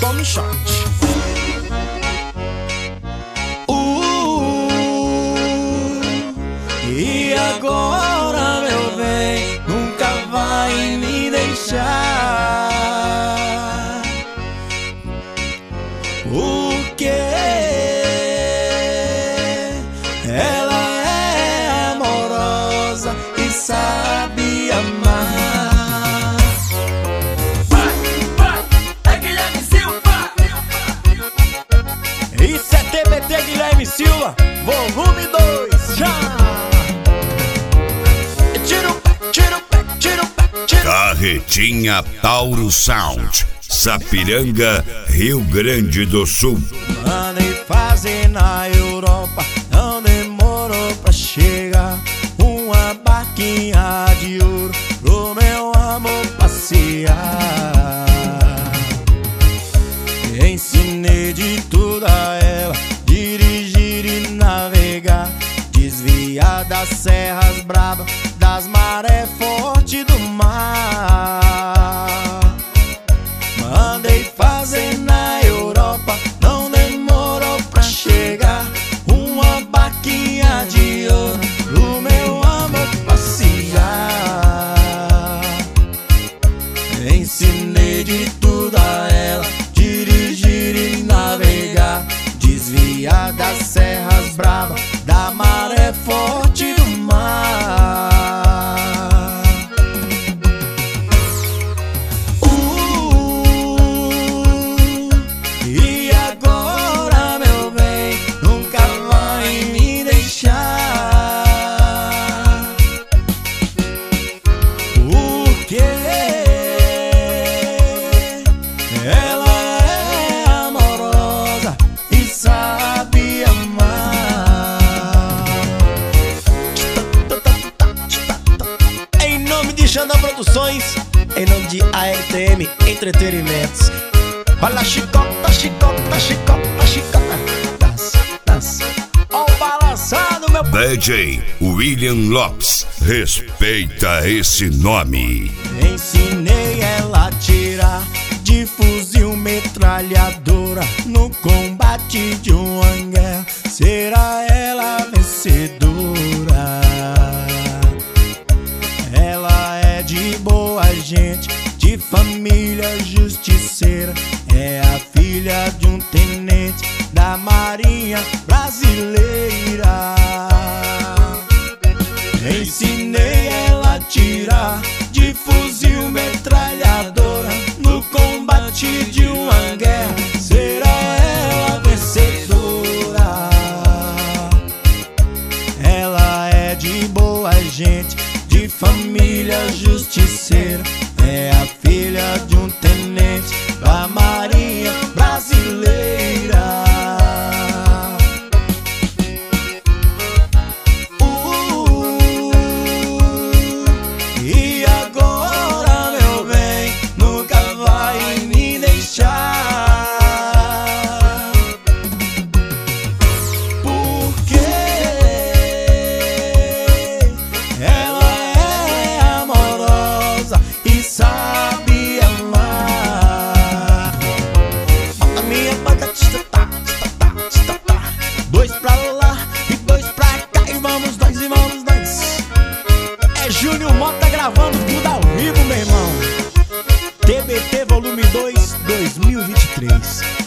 tome shot. E agora, meu bem, nunca vai me deixar. Porque ela é amorosa e sabe amar. É Guilherme Silva. Isso é TBT Guilherme Silva, volume 2, já! Carretinha Tauro Sound, Sapiranga, Rio Grande do Sul. Mandei fazer na Europa, não demorou pra chegar. Uma barquinha de ouro pro meu amor passear. Ensinei de tudo a ela, dirigir e navegar, desviar das serras bravas, das marés fortes do mar. Mandei fazer na Europa, não demorou pra chegar. Uma barquinha de ouro pro meu amor passear. Ensinei de tudo a ela, dirigir e navegar, desviar das serras bravas, da maré forte do mar. E agora, meu bem, nunca vai me deixar. Porque ela é amorosa e sabe amar. Em nome de Xandão Produções, em nome de ARTM Entretenimentos. Olha, chicota, chicota, chicota, chicota. Dança. Ó o balançado, meu pai. DJ William Lopes, respeita esse nome. Ensinei ela a atirar de fuzil metralhadora no combate de uma guerra. Será ela a vencedora? Ela é de boa gente, de família justiceira. É a filha de um tenente da Marinha Brasileira. Ensinei ela a atirar de fuzil metralhadora no combate de uma guerra. Será ela a vencedora? Ela é de boa gente, de família justiceira. É a filha de um tenente da Marinha Brasileira. E agora, meu bem, nunca vai me deixar. Porque ela é amorosa e sabe amar. A minha banda tá. Dois pra lá e dois pra cá, e vamos nós, e vamos nós. É Júnior Mota gravando tudo ao vivo, meu irmão. TBT volume 2, 2023.